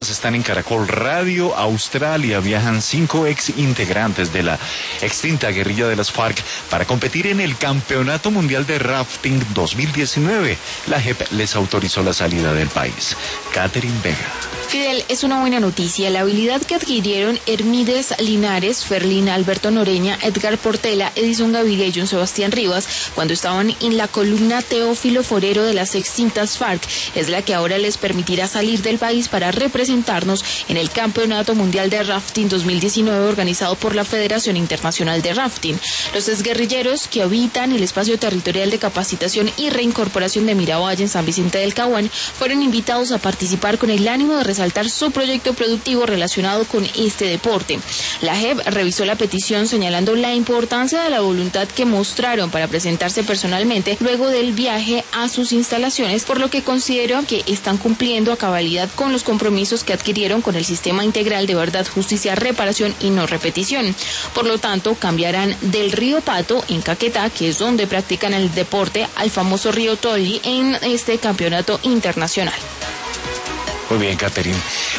Están en Caracol Radio. Australia viajan 5 ex integrantes de la extinta guerrilla de las FARC para competir en el Campeonato Mundial de Rafting 2019. La JEP les autorizó la salida del país. Catherine Vega. Fidel, es una buena noticia. La habilidad que adquirieron Hermídez Linares, Ferlina, Alberto Noreña, Edgar Portela, Edison Gaviria y John Sebastián Rivas, cuando estaban en la columna Teófilo Forero de las extintas FARC, es la que ahora les permitirá salir del país para representarnos en el Campeonato Mundial de Rafting 2019 organizado por la Federación Internacional de Rafting. Los exguerrilleros que habitan el espacio territorial de capacitación y reincorporación de Miravalle en San Vicente del Caguán fueron invitados a participar con el ánimo de resaltar su proyecto productivo relacionado con este deporte. La JEP revisó la petición señalando la importancia de la voluntad que mostraron para presentarse personalmente luego del viaje a sus instalaciones, por lo que consideró que están cumpliendo a cabalidad con los compromisos que adquirieron con el Sistema Integral de Verdad, Justicia, Reparación y No Repetición. Por lo tanto, cambiarán del río Pato en Caquetá, que es donde practican el deporte, al famoso río Tolli en este campeonato internacional. Muy bien, Catherine.